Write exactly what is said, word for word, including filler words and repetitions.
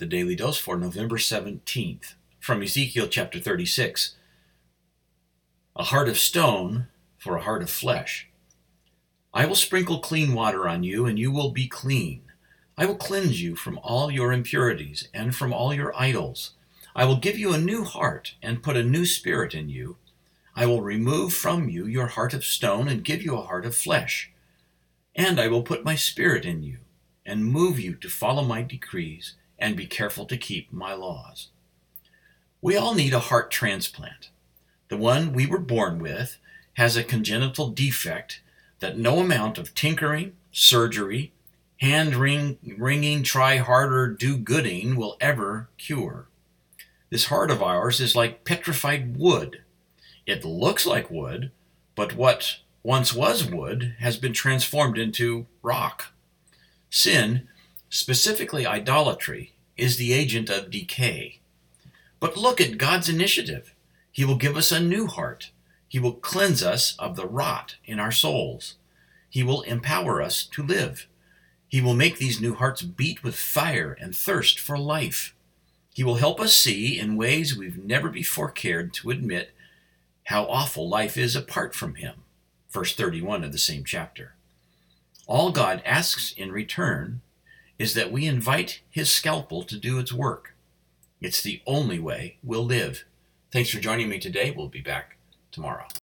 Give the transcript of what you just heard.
the Daily Dose for November seventeenth, from Ezekiel chapter thirty-six. A heart of stone for a heart of flesh. I will sprinkle clean water on you, and you will be clean. I will cleanse you from all your impurities and from all your idols. I will give you a new heart and put a new spirit in you. I will remove from you your heart of stone and give you a heart of flesh. And I will put my spirit in you and move you to follow my decrees and be careful to keep my laws. We all need a heart transplant. The one we were born with has a congenital defect that no amount of tinkering, surgery, hand wring, wringing, try harder, do gooding will ever cure. This heart of ours is like petrified wood. It looks like wood, but what once was wood has been transformed into rock. Sin, specifically idolatry, is the agent of decay. But look at God's initiative. He will give us a new heart. He will cleanse us of the rot in our souls. He will empower us to live. He will make these new hearts beat with fire and thirst for life. He will help us see in ways we've never before cared to admit how awful life is apart from Him. Verse thirty-one of the same chapter. All God asks in return is that we invite His scalpel to do its work. It's the only way we'll live. Thanks for joining me today. We'll be back tomorrow.